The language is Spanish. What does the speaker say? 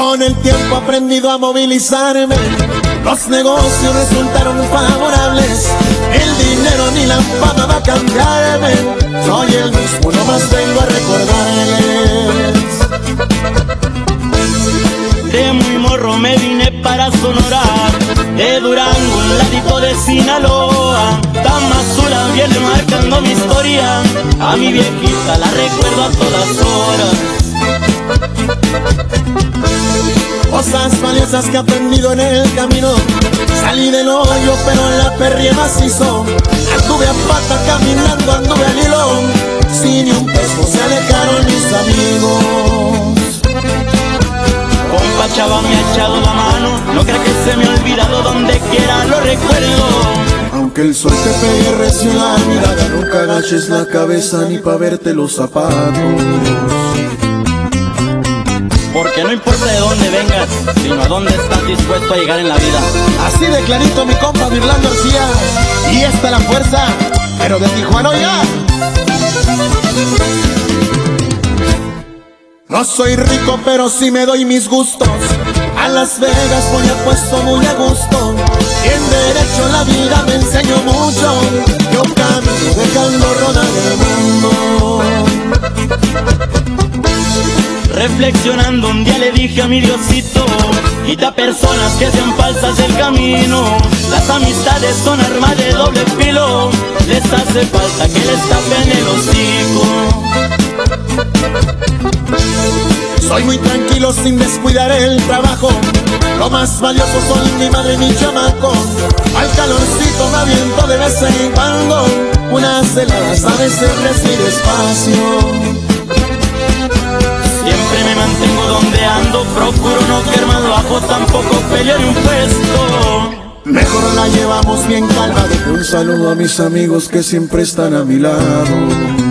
Con el tiempo he aprendido a movilizarme, los negocios resultaron favorables, el dinero ni la fama va a cambiarme, soy el mismo, nomás vengo a recordarles. De muy morro me vine para Sonora, de Durango, un ladito de Sinaloa. Tamazula viene marcando mi historia, a mi viejita la recuerdo a todas horas. Cosas valiosas que he aprendido en el camino, salí del hoyo pero en la perrie macizo. Anduve a pata caminando, anduve al hilo, sin ni un peso se alejaron mis amigos. Compa Chava me ha echado la mano, no crea que se me ha olvidado, donde quiera lo recuerdo. Aunque el sol te pegue recio en la mirada, nunca agaches la cabeza ni pa' verte los zapatos. Porque no importa de dónde vengas, sino a dónde estás dispuesto a llegar en la vida. Así de clarito mi compa Virlán García, y esta la fuerza, pero de Tijuana ya. No soy rico pero sí me doy mis gustos, a Las Vegas voy apuesto muy a gusto, y en derecho la vida me enseñó mucho, yo camino dejando rodar el mundo. Reflexionando un día le dije a mi Diosito, quita personas que sean falsas del camino, las amistades son armas de doble filo, les hace falta que les tapen el hocico. Soy muy tranquilo sin descuidar el trabajo, lo más valioso son mi madre y mi chamaco. Al calorcito me aviento de vez en cuando, unas heladas a veces recibir despacio. Siempre me mantengo donde ando, procuro no caer más bajo, tampoco pelear un puesto. Mejor la llevamos bien calma. Un saludo a mis amigos que siempre están a mi lado.